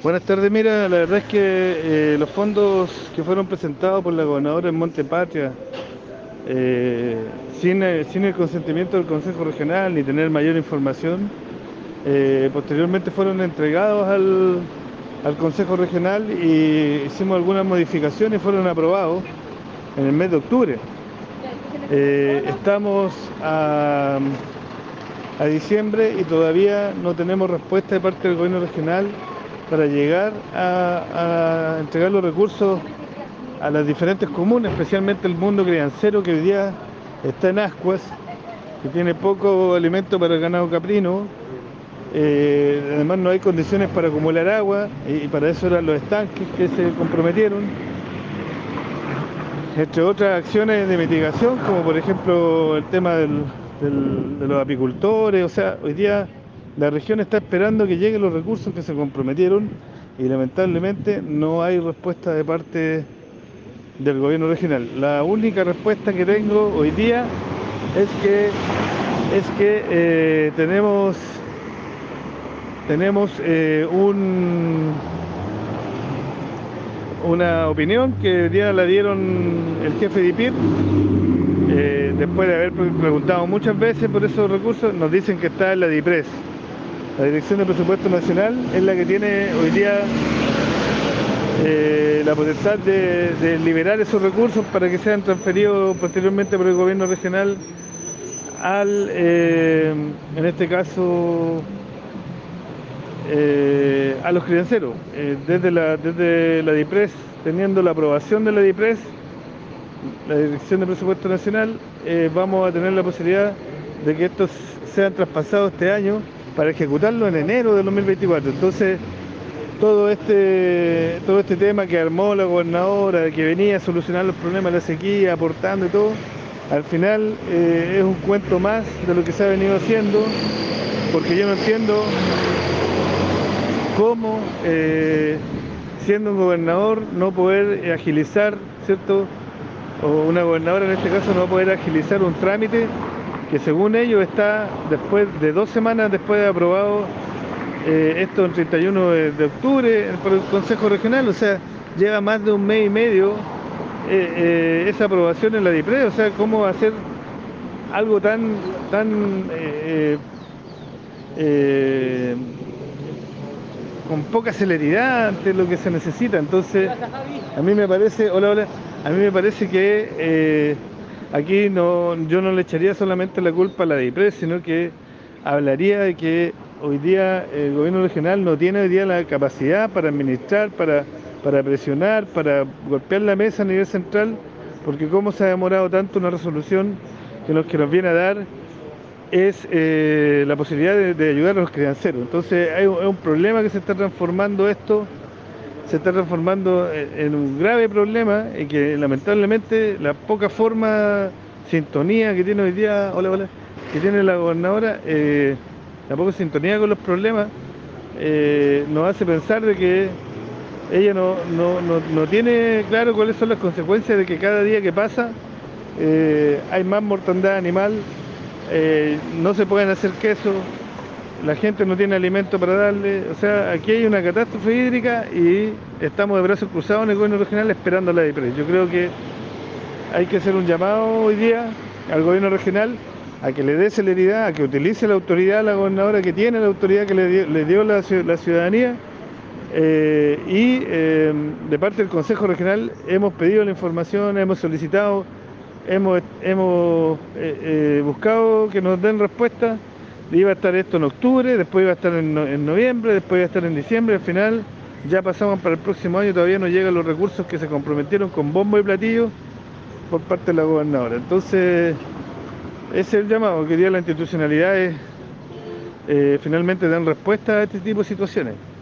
Buenas tardes, mira, la verdad es que los fondos que fueron presentados por la gobernadora en Monte Patria, eh, sin el consentimiento del Consejo Regional ni tener mayor información, posteriormente fueron entregados al Consejo Regional y hicimos algunas modificaciones y fueron aprobados en el mes de octubre. Estamos a diciembre y todavía no tenemos respuesta de parte del gobierno regional para llegar a entregar los recursos a las diferentes comunas, especialmente el mundo criancero que hoy día está en ascuas, que tiene poco alimento para el ganado caprino. Además no hay condiciones para acumular agua y para eso eran los estanques que se comprometieron, entre otras acciones de mitigación, como por ejemplo el tema de los apicultores. O sea, hoy día la región está esperando que lleguen los recursos que se comprometieron y lamentablemente no hay respuesta de parte del gobierno regional. La única respuesta que tengo hoy día es que tenemos una opinión que hoy día la dieron el jefe de IPIR, después de haber preguntado muchas veces por esos recursos. Nos dicen que está en la DIPRES. La Dirección de Presupuesto Nacional es la que tiene hoy día la potestad de liberar esos recursos para que sean transferidos posteriormente por el gobierno regional en este caso, a los crianceros. Desde la DIPRES, teniendo la aprobación de la DIPRES, la Dirección de Presupuesto Nacional, vamos a tener la posibilidad de que estos sean traspasados este año para ejecutarlo en enero del 2024. Entonces, todo este tema que armó la gobernadora, de que venía a solucionar los problemas de la sequía, aportando y todo, al final es un cuento más de lo que se ha venido haciendo, porque yo no entiendo cómo, siendo un gobernador, no poder agilizar, ¿cierto? O una gobernadora en este caso no poder agilizar un trámite que según ellos está después de 2 semanas después de aprobado esto el 31 de octubre por el Consejo Regional. O sea, lleva más de un mes y medio esa aprobación en la DIPRE. O sea, ¿cómo va a ser algo tan eh, con poca celeridad ante lo que se necesita? Entonces, a mí me parece, hola, hola, a mí me parece que aquí no, yo no le echaría solamente la culpa a la DIPRES, sino que hablaría de que hoy día el gobierno regional no tiene hoy día la capacidad para administrar, para presionar, para golpear la mesa a nivel central, porque cómo se ha demorado tanto una resolución que lo que nos viene a dar es la posibilidad de ayudar a los crianceros. Entonces es un problema que se está transformando esto, se está transformando en un grave problema y que lamentablemente la poca sintonía que tiene hoy día, hola, hola, que tiene la gobernadora, la poca sintonía con los problemas, nos hace pensar de que ella no tiene claro cuáles son las consecuencias de que cada día que pasa hay más mortandad animal, no se pueden hacer queso, la gente no tiene alimento para darle. O sea, aquí hay una catástrofe hídrica y estamos de brazos cruzados en el gobierno regional esperando a la DIPRES. Yo creo que hay que hacer un llamado hoy día al gobierno regional a que le dé celeridad, a que utilice la autoridad, la gobernadora que tiene, la autoridad que le dio la ciudadanía. De parte del Consejo Regional hemos pedido la información, hemos solicitado, hemos buscado que nos den respuesta. Iba a estar esto en octubre, después iba a estar en noviembre, después iba a estar en diciembre. Al final ya pasamos para el próximo año, todavía no llegan los recursos que se comprometieron con bombo y platillo por parte de la gobernadora. Entonces, ese es el llamado, que hoy día las institucionalidades finalmente dan respuesta a este tipo de situaciones.